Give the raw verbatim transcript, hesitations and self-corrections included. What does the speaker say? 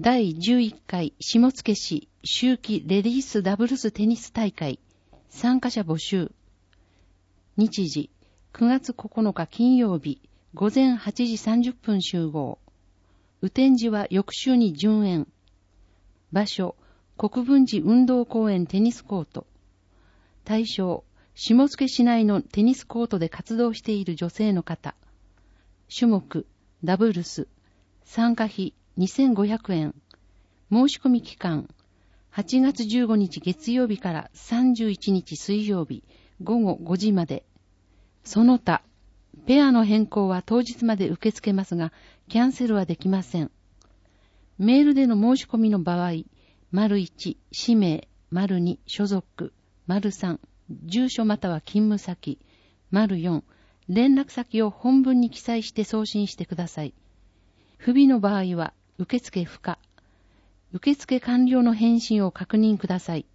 だいじゅういっかい下野市秋季レディースダブルステニス大会参加者募集。日時くがつここのか金曜日午前はちじさんじゅっぷん集合。雨天時は翌週に順延。場所国分寺運動公園テニスコート。対象下野市内のテニスコートで活動している女性の方。種目ダブルス。参加費にせんごひゃくえん。申し込み期間はちがつじゅうごにち月曜日からさんじゅういちにち水曜日ごごごじまで。その他ペアの変更は当日まで受け付けますがキャンセルはできません。メールでの申し込みの場合、丸いち氏名、丸に所属、丸さん住所または勤務先、丸よん連絡先を本文に記載して送信してください。不備の場合は受付不可。受付完了の返信を確認ください。